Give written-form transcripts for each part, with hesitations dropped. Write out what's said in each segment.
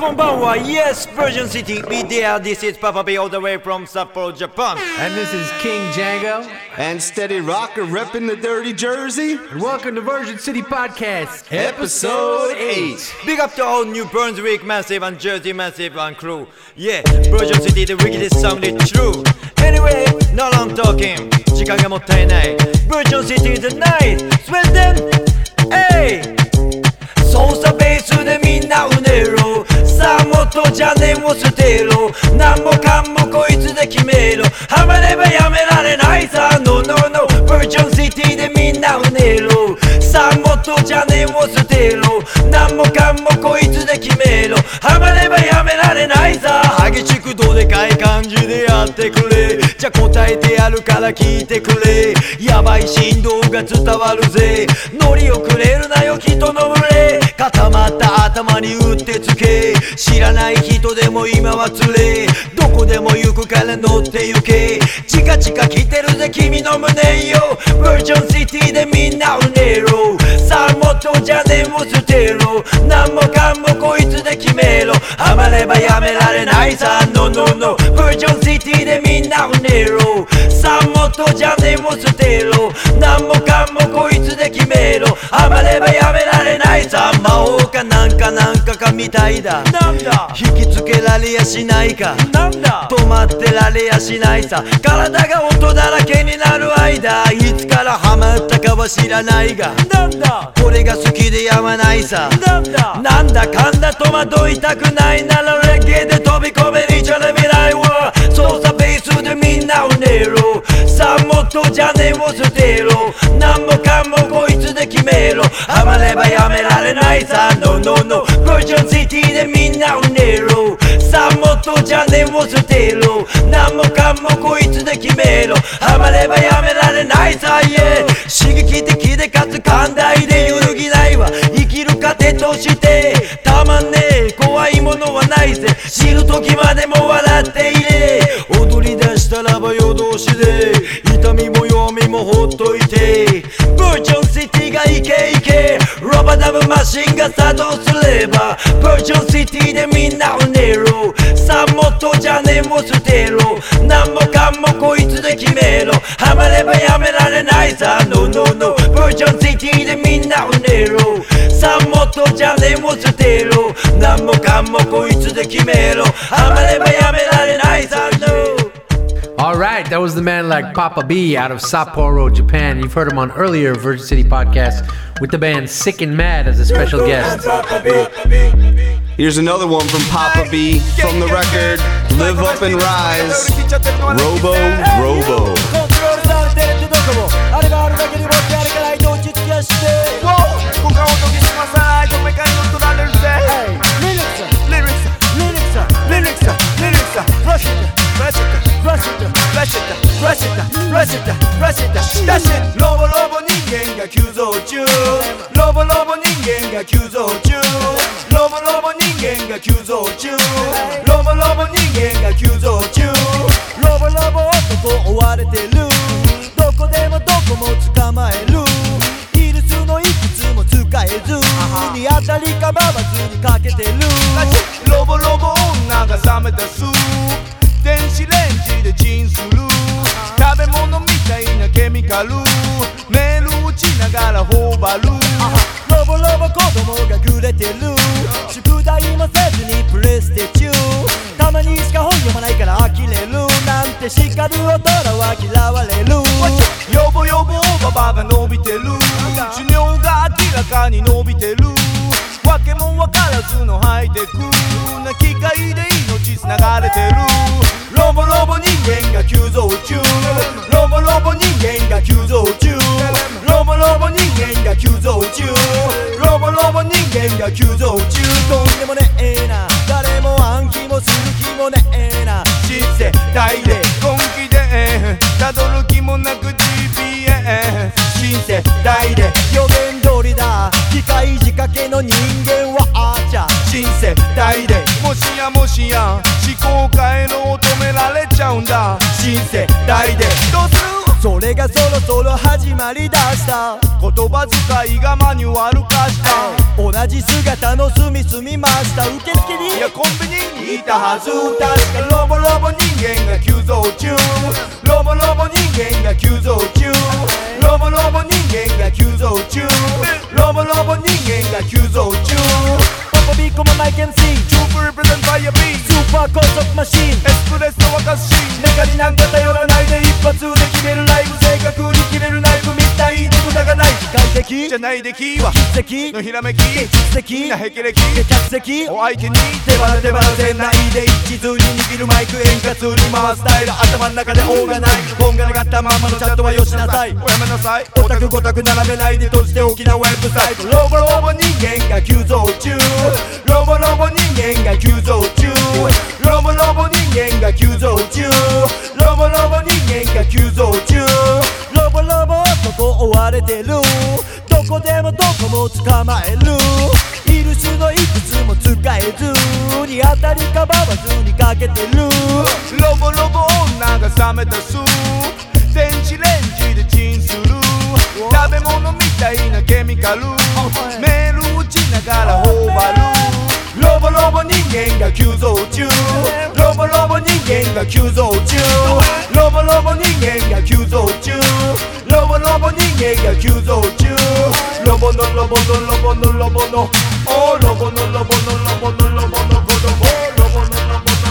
Konbanwa, yes, Virgin City, be there. This is Papa B all the way from Sapporo, Japan. And this is King Django. And Steady Rocker repping the dirty Jersey. And welcome to Virgin City Podcast, Episode 8. Big up to all New Brunswick Massive and Jersey Massive and crew. Yeah, Virgin City, the wickedest sounded true. Anyway, no long talking. 時間がもったいない。Virgin City is the night. Swell them. Hey! 操作ベースでみんなうねろさあもっと邪念を捨てろ何もかんもこいつで決めろハマればやめられないさ No no no Virgin City でみんなうねろさあもっと邪念を捨てろ何もかんもこいつで決めろハマればやめられないさ激しくどでかい感じでやってくれじゃ答えてやるから聞いてくれやばい振動が伝わるぜ乗り遅れるなよ人の群れ固まった頭に打ってつけ知らない人でも今はつれどこでも行くから乗って行けチカチカ来てるぜ君の胸よ Virgin City でみんなうねろさあもっと邪念を捨てろ何もかんもこいつで決めろハマればやめられないさ No no no Virgin City でみんなうねろさあもっと邪念を捨てろ何もかんもこいつで決めろハマればやめられないさ魔王かなんかみたいだなんだ引きつけられやしないかなんだ止まってられやしないさ体が音だらけになる間いつからハマったかは知らないがなんだこれが好きでやまないさなんだかんだ戸惑いたくないならレゲエで飛び込めリチャル未来は操作ベースでみんなうねろさあもっと邪念を捨てろ何もかんもこいつで決めろハマればやめられないさ No no no Virgin City でみんなうねろさあもっと邪念を捨てろ何もかんもこいつで決めろハマればやめられないさ Yeah 刺激的でかつ寛大で揺るぎないわ生きる糧としてたまんねえ怖いものはないぜ知る時までも笑っていれ踊り出したらば夜通しで痛みも弱みもほっといて Virgin City がイケイケロバダブマシンが作動すれば Virgin City でみんなうねろさあもっと邪念を捨てろ何もかんもこいつで決めろハマればやめられないさ No no no Virgin City でみんなうねろさあもっと邪念を捨てろ何もかんもこいつで決めろハマればやめられないさ No Alright, that was the man like Papa B out of Sapporo, Japan. You've heard him on earlier Virgin City podcast with the band Sick and Mad as a special guest. Here's another one from Papa B from the record Live Up and Rise, Robo Robo. That's it ロボロボ人間が急増中ロボロボ人間が急増中ロボロボ人間が急増中ロボロボ人間が急増中ロボロボ男と追われてるどこでもどこも捕まえるヒルスのいくつも使えずに当たりかまわずにかけてるロボロボ女が冷めたスー電子レンジでチンする食べ物みたいなケミカルメール打ちながら頬張るロボロボ子供がくれてる宿題もせずにプレステ中たまにしか本読まないから呆れるなんて叱る大人は嫌われるヨボヨボババが伸びてる寿命が明らかに伸びてるわけもわからずのハイテクな機械で命つながれてるロボロボ人間が急増中ロボロボ人間が急増中ロボロボ人間が急増中ロボロボ人間が急増中とんでもねえな誰も暗記もする気もねえな新世代で根気でたどる気もなく GPS 新世代で予言通りだ機械仕掛けの人間はあーちゃ新世代でもしやもしや思考回路を止められちゃうんだ新世代でどうするそれがそろそろ始まりだした言葉遣いがマニュアル化した。 同じ姿の住みました受付に。 いやコンビニにいたはず。確かにロボロボ人間が急増中。ロボロボ人間が急増中。ロボロボ人間が急増中。ロボロボ人間が急増中。 パパビーコママイケンシー。 チューブリプレゼントファイアビー。 スーパー高速マシーン。 エスプレッソ沸かすシーン。メカになんか頼らないで一発で決めるライブ。正確に決めるナイフみたいに無駄がない。 機械的じゃないでキーは筆跡のひらめき。 芸術的な霹靂で客席お相手に手放せないで一途に握るマイク円滑に回すスタイル。頭の中でオーガナイズ。本がなかったまんまのチャットはよしなさい。 おやめなさい。 オタクごたく並べないで閉じて大きなウェブサイト。ロボロボ人間が急増中。ロボロボ人間が急増中。ロボロボ人間が急増中。ロボロボ人間が急増中。ロボロボそこ追われてる。どこでもどこも捕まえる。イルスのいくつも使えずに当たりかばわずにかけてる。 ロボロボ女が冷めた巣。電子レンジでチンする。食べ物みたいなケミカル。メール打ちながら頬張る。ロボロボ人間が急増中。ロボロボ人間が急増中。ロボロボ人間が急増中。ロボロボ人間が急増中。ロボのロボのロボのロボのおロボのロボのロボのロボの子供。ロボのロボのロボの。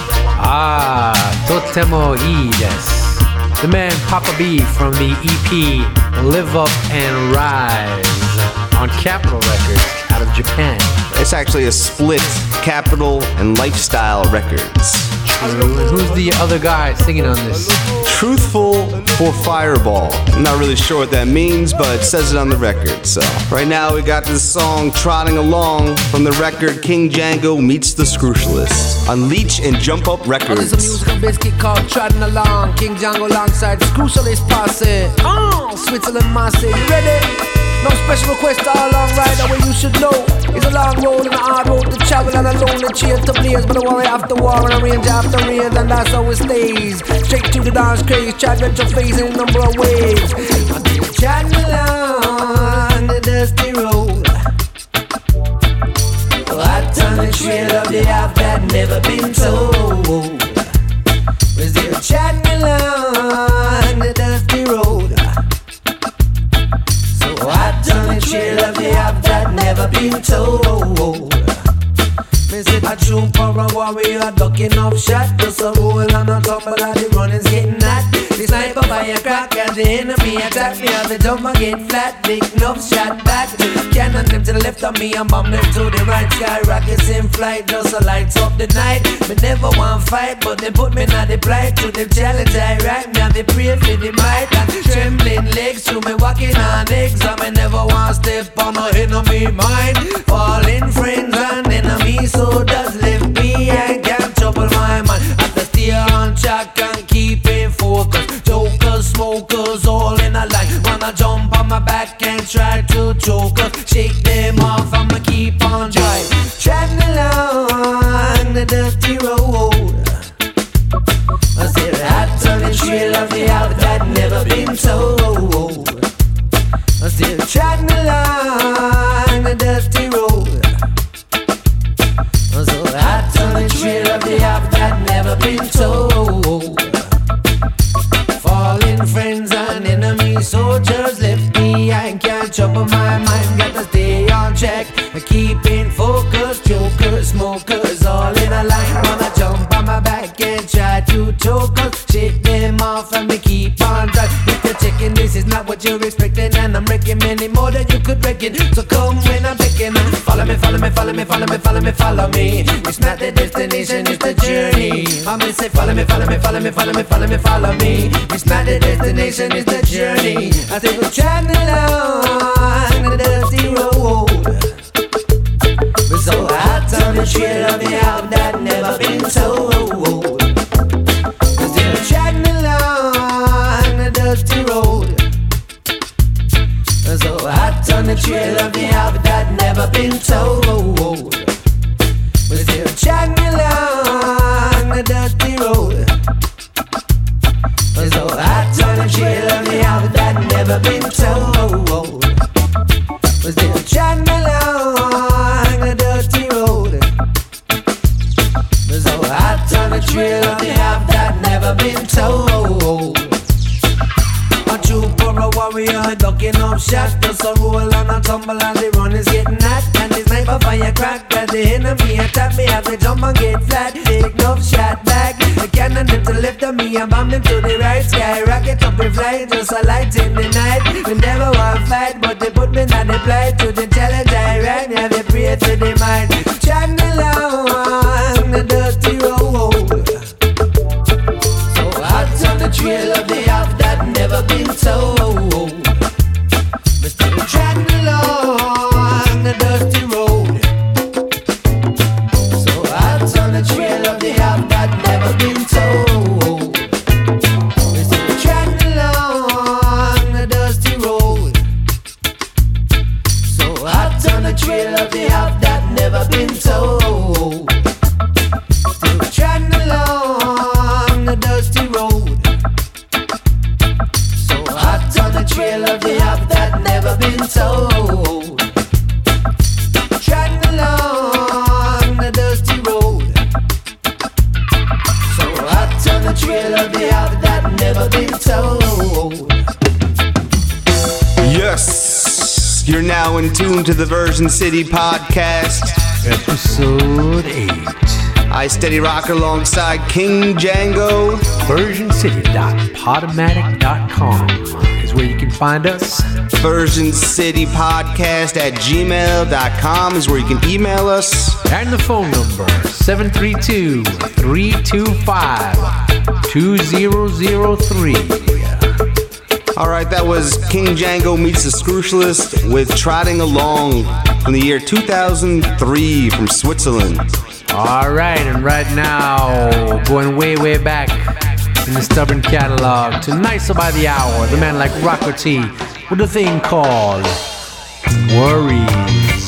とてもいいです。The man Papa B from the EP Live Up and Rise on Capitol Records out of Japan. It's actually a split Capital and Lifestyle Records. And who's the other guy singing on this? Truthful for Fireball. I'm not really sure what that means, but it says it on the record. So right now we got this song trotting along from the record King Django Meets the Scrucialist on Leech and Jump Up Records. There's a musical biscuit called Trotting Along. King Django alongside the Scrucialist posse. Switzerland Massey, you ready? No special request all along ride that way you should know. It's a long road and a hard road to travel and a lonely chase to blaze. But a worry after war and a range after range, and that's how it stays. Straight to the dance craze, chat retro phase in a number of ways. I'm chatting along the dusty road. Oh, I turn the trail of the half that never been told. We're still chatting along the dusty road. I done a trail of the half that never been told. Me said I jump for a warrior, ducking off shot. Just a roll on top of that, the running's getting hot. The sniper fire crack as the enemy attack me. As the jump I get flat, big enough shot back. Cannon them to the left of me and bomb them to the right. Sky rockets in flight, just a lights up the night. Me never want fight, but they put me in the plight. To them challenge I right, now they pray for the might. And trembling legs to me walking on eggs. I me never want step on a enemy mind. Falling friends and enemies, so does live me and can't trouble my mind. I have to stay on track and keep in focus. Jokers, smokers, all in a line. Wanna jump on my back and try to choke us. Shake them off, I'ma keep on driving. Trotting along the dusty road. I said I turn the trail of the out that never been told. I'm still trotting along the dusty road. So I turn the trail of the half that never been told. Fallen friends and enemies, soldiers left behind. Can't trouble my mind, got to stay on track. Keep in focus, jokers, smokers, all in a line. Wanna jump on my back and try to choke us. Shake them off and me keep on driving. If you're checking, this is not what you're expecting, and I'm wrecking many more than you could reckon. So come when I'm checking. Follow me, follow me, follow me, follow me, follow me, follow me. It's not the destination, it's the journey. I'm gonna say follow me, follow me, follow me, follow me, follow me, follow me. It's not the destination, it's the journey. I say we're traveling along the dusty road. We're so hot on the trail of the out that never been told. We're still traveling along the dusty road. We're so hot on the trail of the out that never been told. We're still traveling along the dusty road. We're so hot on the trail of the out that never been told. crack as the enemy attack me. I could jump and get flat, take no shot back. The cannon them to lift on me and bomb them to the right sky. Rocket up and fly, just a light in the night. We never want fight, but they put me on the flight to the challenge I ran. Yeah, they pray to the mind. Chatting along the dusty road. So hot on the trail of the half that never been told. But still chatting along the dusty road. So hot on the trail of the half that never been told. We're still chatting along the dusty road. So hot on the trail of the half that never been told. Still chatting along the dusty road. So hot on the trail of the half that never been told. Chatting along the dusty road. So hot on the trail of the half that never been told. Yes, you're now in tune to the Version City podcast. Episode 8. I Steady Rock alongside King Django. VersionCity.podomatic.com is where you can find us. Version City Podcast at gmail.com is where you can email us. And the phone number 732-325-2003. All right, that was King Django meets the Scrucialist with Trotting Along from the year 2003 from Switzerland. All right, and right now, going way, way back in the stubborn catalog to Nicer by the Hour, the man like Rocco T with a thing called Worries.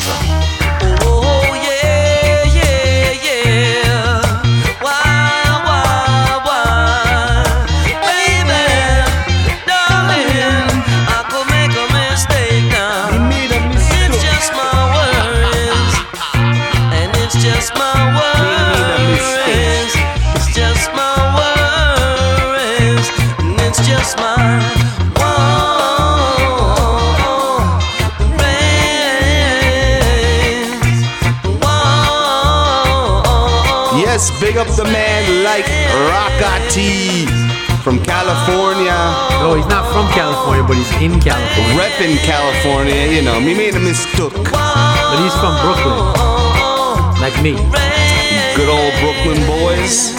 Yes, big up the man like Rockati from California. No, he's not from California, but he's in California. Reppin' California, you know, me made a mistook. But he's from Brooklyn, like me. Good old Brooklyn boys.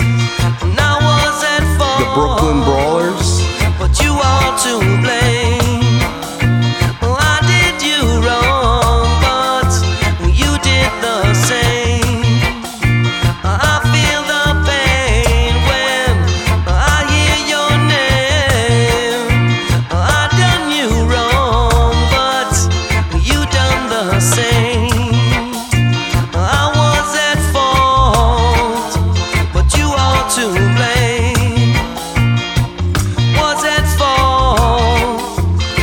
The Brooklyn Brawlers. But you are to blame. I did you wrong, but you did the same. I feel the pain when I hear your name. I done you wrong, but you done the same. I was at fault, but you are to blame. Was at fault,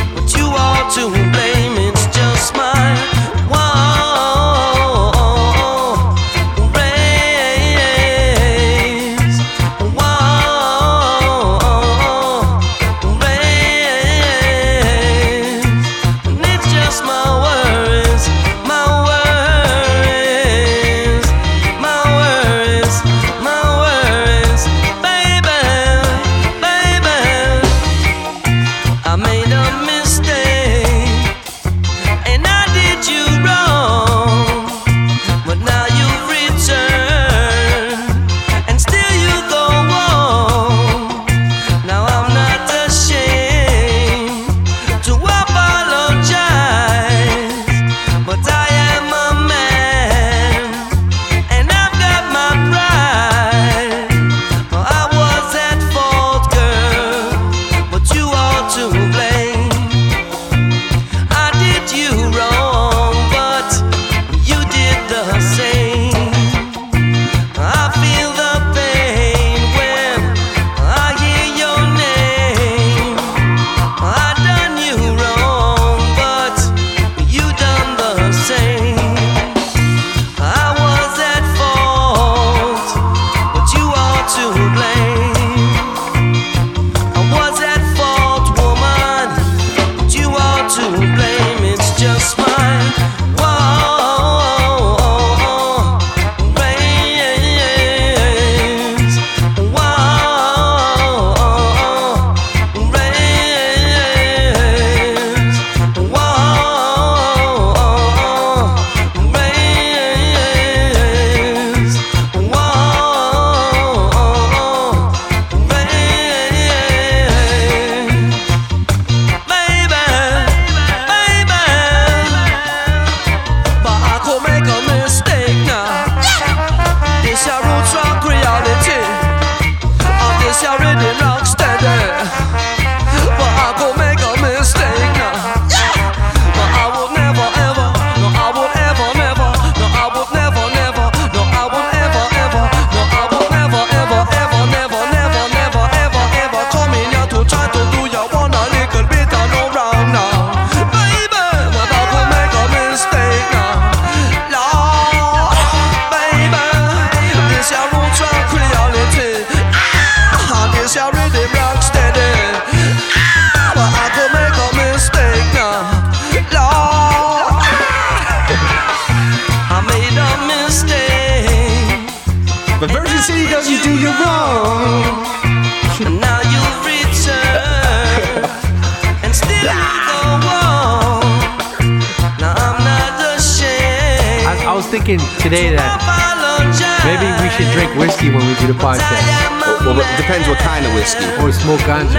But Virgin City doesn't do you wrong. Now you've returned and still go on. Now I'm not ashamed. I was thinking today that maybe we should drink whiskey when we do the podcast. Well, it depends what kind of whiskey. Or smoke ganja.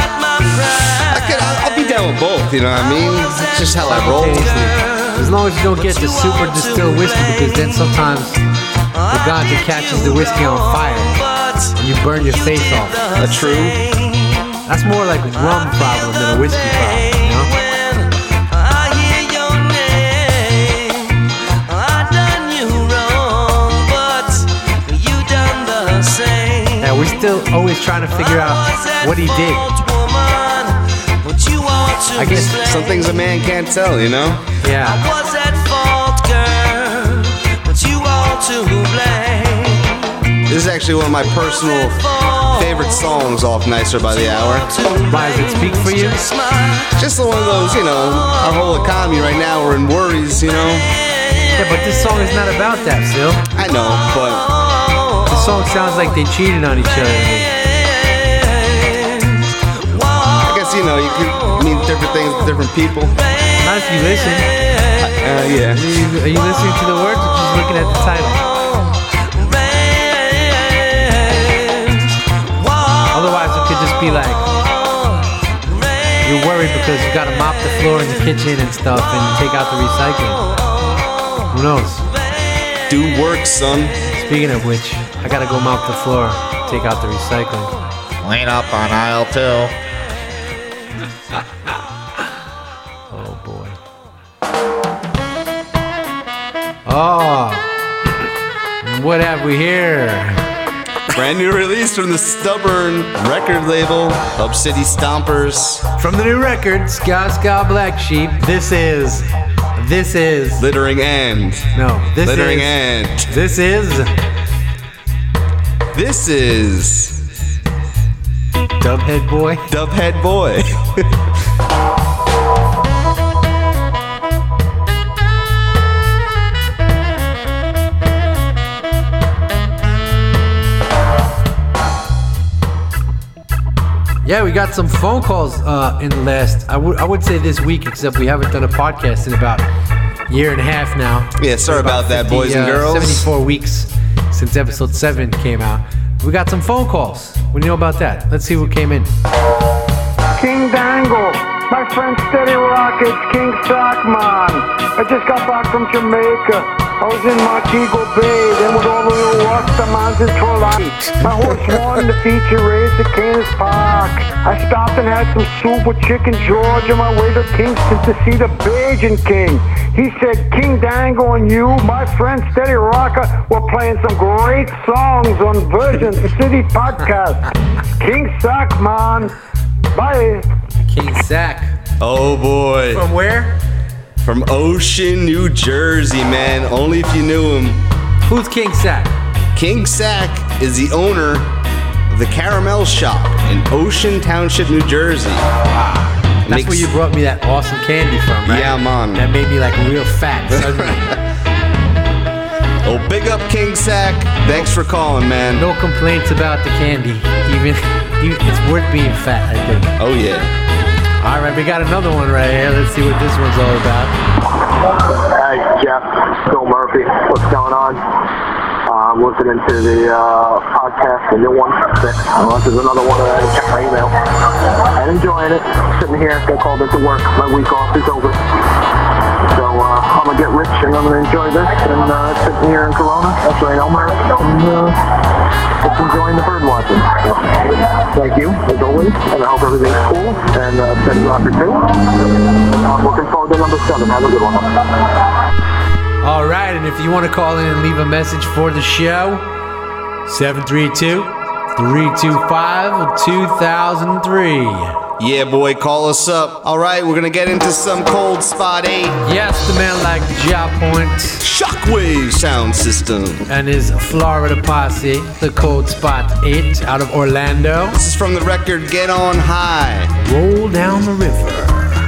I'll be down with both, you know what I mean? It's just how I roll. As long as you don't get the super distilled whiskey, because then sometimes the ganja catches the whiskey on fire and you burn your face off. That's true. That's more like a rum problem than a whiskey problem, you know? Yeah, we're still always trying to figure out what he did. I guess some things a man can't tell, you know? Yeah. I was at fault, girl, but you all to blame. This is actually one of my personal favorite songs off Nicer by the Hour. Why does it speak for you? Just one of those, you know, our whole economy right now, we're in worries, you know? Yeah, but this song is not about that, Phil. I know, but The song sounds like they cheated on each other. I guess, you know, you could mean different things to different people. Not if you listen. Yeah. Are you listening to the words or just looking at the title? Otherwise, it could just be like you're worried because you got to mop the floor in the kitchen and stuff and take out the recycling. Who knows? Do work, son. Speaking of which, I got to go mop the floor, take out the recycling. Clean up on aisle 2. Oh boy. Oh, what have we here? Brand new release from the Stubborn record label, Hub City Stompers. From the new record, Ska Ska Black Sheep, this is Littering End. no, this Littering is End. this is Dubhead Boy. Dubhead Boy. Yeah, we got some phone calls in the last, I would say this week, except we haven't done a podcast in about a year and a half now. Yeah, sorry about that, boys and girls. 74 weeks since episode 7 came out. We got some phone calls. What do you know about that? Let's see what came in. King Dangle, my friend Steady Rockets, King Sockman. I just got back from Jamaica. I was in Montego Bay, then with all the little Rastamans in Trollope. My horse won the feature race at Canis Park. I stopped and had some soup with Chicken George on my way to Kingston to see the Bajan King. He said, King Dangle and you, my friend Steady Rocker, were playing some great songs on Virgin City Podcast. King Sockman. Bye. King Sack. Oh boy. From where? From Ocean, New Jersey, man. Only if you knew him. Who's King Sack? King Sack is the owner of the Caramel Shop in Ocean Township, New Jersey. That's where you brought me that awesome candy from, right? Yeah, man. That made me like real fat suddenly. Oh, big up King Sack. Thanks for calling, man. No complaints about the candy. Even it's worth being fat, I think. Oh, yeah. All right, we got another one right here. Let's see what this one's all about. Hey, Jeff, Phil Murphy. What's going on? I'm listening to the podcast, the new one. This is another one that I check my email. I'm enjoying it. Sitting here, I called into work. My week off is over. So I'm going to get rich and I'm going to enjoy this. And sitting here in Corona, that's right, Elmer. And just enjoying the bird watching. Thank you, as always. And I hope everything's cool. And Steady Rocker too. I'm looking forward to number 7. Have a good one. All right, and if you want to call in and leave a message for the show, 732-325-2003. Yeah, boy, call us up. All right, we're going to get into some Cold Spot 8. Yes, the man like Ja Point Shockwave sound system. and his Florida posse, the Cold Spot 8 out of Orlando. This is from the record Get On High. Roll down the river.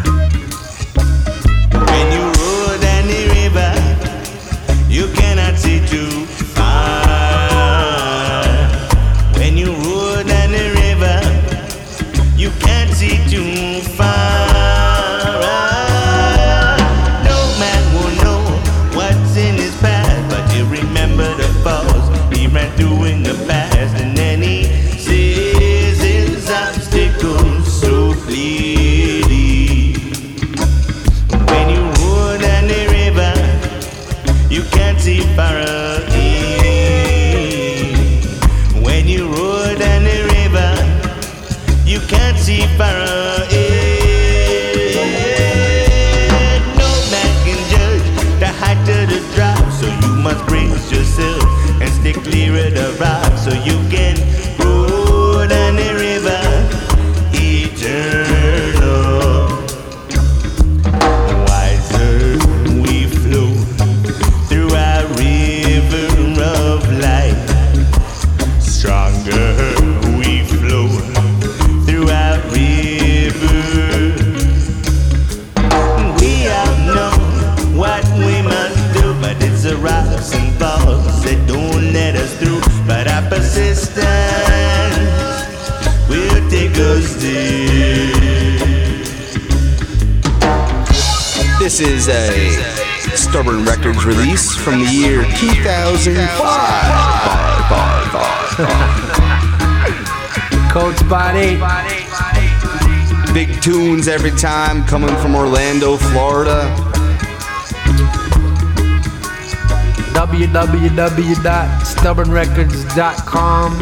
When you roll down the river, you cannot see too far. brace yourself and stay clear of the rock so you can roll down the river eternal. Wiser we flow through our river of life. Stronger we flow through our river. We all know what we must do, but it's the rocks and falls that don't let us through. But our persistence will take us there. This is a Stubborn Records release from the year 2005. Code Spot 8. Big tunes every time, coming from Orlando, Florida. www.stubbornrecords.com.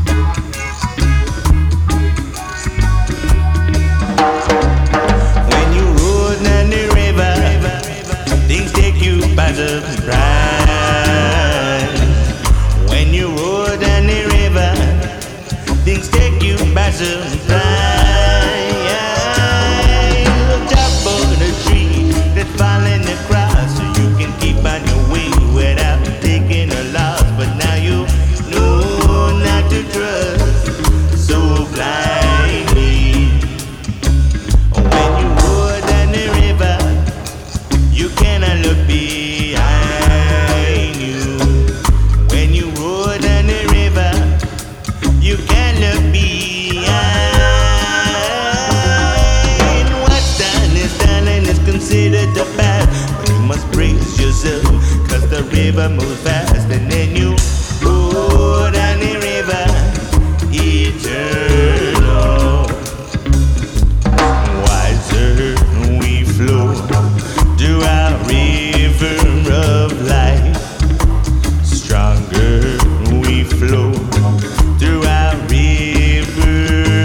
When you roll down the river, things take you by surprise. When you roll down the river, things take you by surprise. Top of the tree that's falling across, so you can keep on your way without taking a loss. But now you know not to trust so blindly. When you roll down the river, you cannot look behind you. When you roll down the river, you can't look behind. What's done and is considered the past. But you must brace yourself, cause the river moves fast. And then you roll down the river eternal. Wiser we flow through our river of life. Stronger we flow through our river.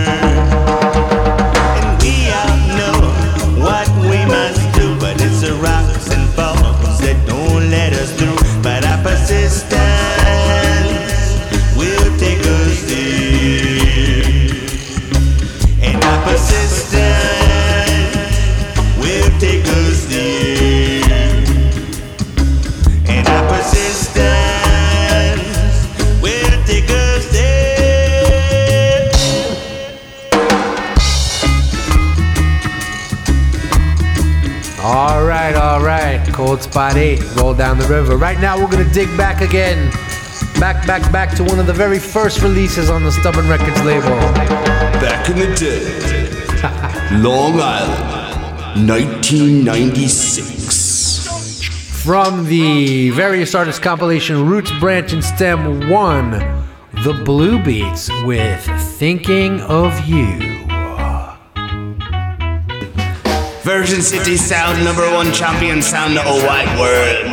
And we all know what we must do, but it's the rocks and falls that don't let us through. But our persistence will take us there. And our persistence will take us there. And our persistence will take us there. All right. Cold Spot 8. Roll down the river. Right now, we're gonna dig back again. Back to one of the very first releases on the Stubborn Records label. Back in the day, Long Island, 1996. From the various artists compilation Roots, Branch, and Stem 1, The Blue Beats with Thinking of You. Version City Sound, #1 champion sound of a wide world.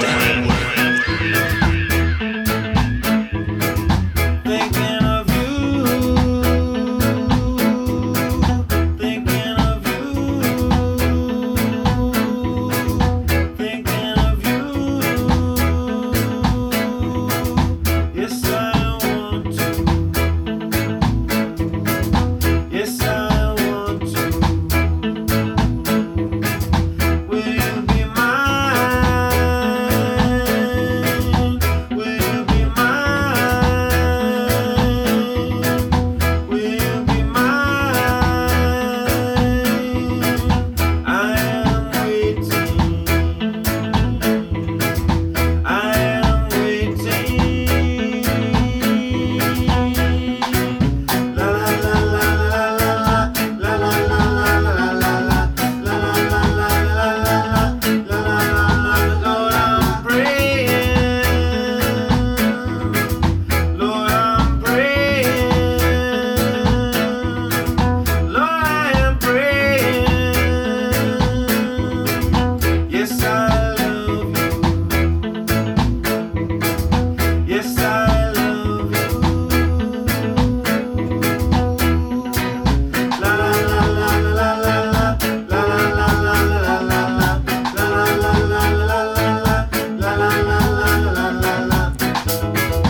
Will you be mine?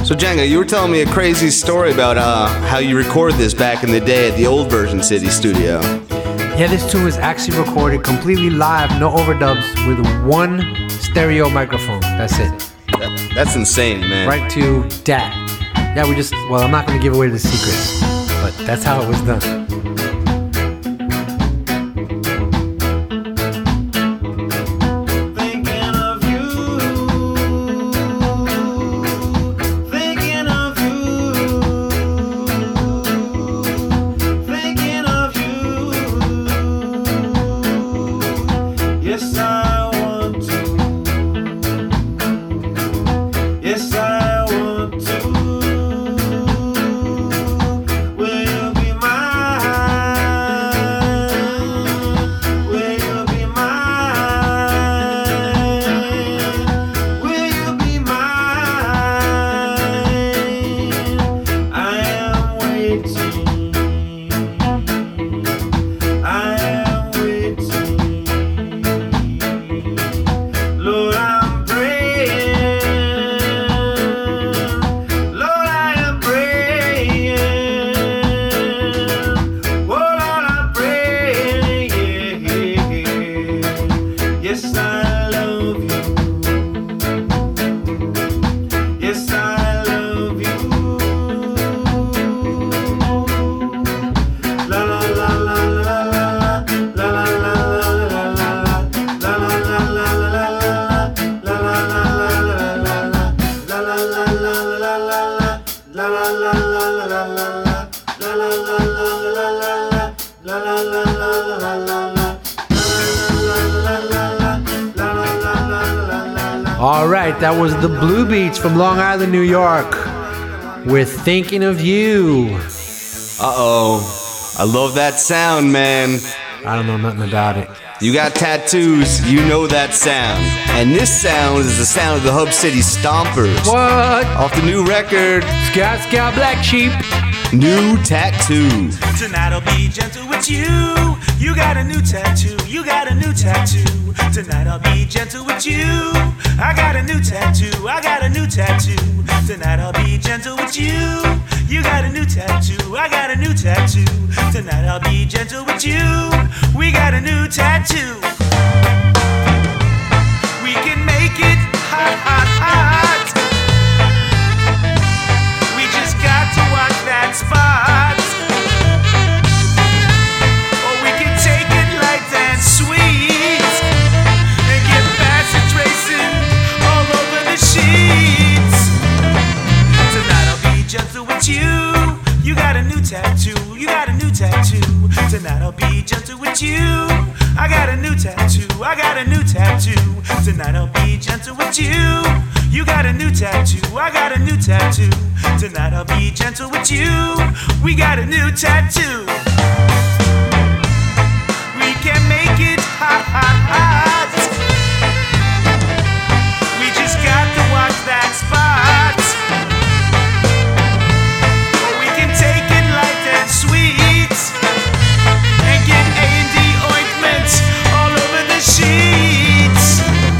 So Django, you were telling me a crazy story about how you recorded this back in the day at the old Version City studio. Yeah, this tune was actually recorded completely live, no overdubs, with one stereo microphone. That's it. That's insane, man. Right to DAT. Yeah, I'm not going to give away the secrets, but that's how it was done. All right, that was the Blue Beats from Long Island, New York, with Thinking of You. Uh-oh. I love that sound, man. I don't know nothing about it. You got tattoos, you know that sound. And this sound is the sound of the Hub City Stompers. What? Off the new record, Scout Scout Black Sheep. New Tattoo. Tonight I'll be gentle with you. You got a new tattoo. You got a new tattoo. Tonight I'll be gentle with you. I got a new tattoo. I got a new tattoo. Tonight I'll be gentle with you. You got a new tattoo. I got a new tattoo. Tonight I'll be gentle with you. We got a new tattoo. We can make it hot, hot, hot. We just got to watch that spot. Or we can take it light and sweet and get passage racing all over the sheets. Tonight I'll be gentle with you. You got a new tattoo. You got a new tattoo. Tonight I'll be gentle with you. I got a new tattoo. I got a new tattoo. Tonight I'll be gentle with you. You got a new tattoo. I got a new tattoo. Tonight I'll be gentle with you. We got a new tattoo. We can make it hot, hot, hot. We just got to watch that spot. Or we can take it light and sweet and get A&D ointment all over the sheets.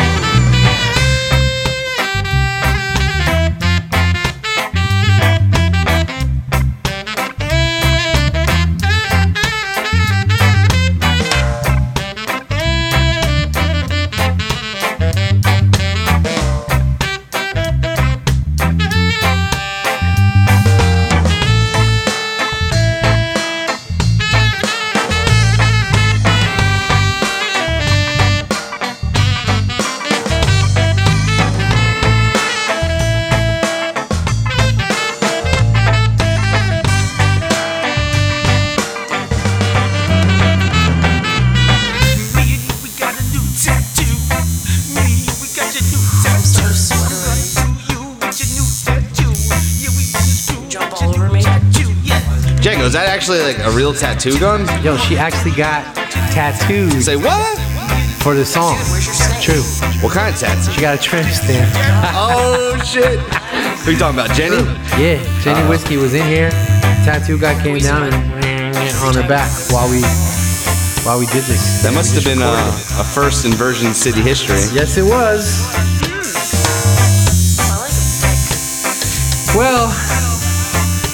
Is that actually like a real tattoo gun? Yo, she actually got tattoos. Say what? For the song. True. What kind of tattoo? She got a tramp stamp. Oh shit. Who are you talking about, Jenny? Yeah, Jenny Whiskey was in here. Tattoo guy came down and on her back while we did this. That must have been a first in Version City history. Yes, it was.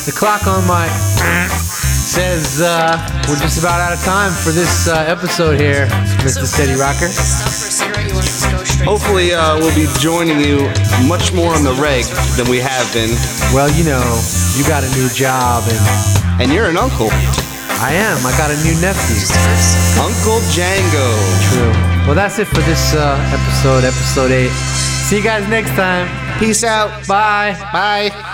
The clock on my says we're just about out of time for this episode here, Mr. Steady Rocker. Hopefully we'll be joining you much more on the reg than we have been. Well, you know, you got a new job and you're an uncle. I am. I got a new nephew. Uncle Django. True. Well, that's it for this episode 8. See you guys next time. Peace out. Bye. Bye.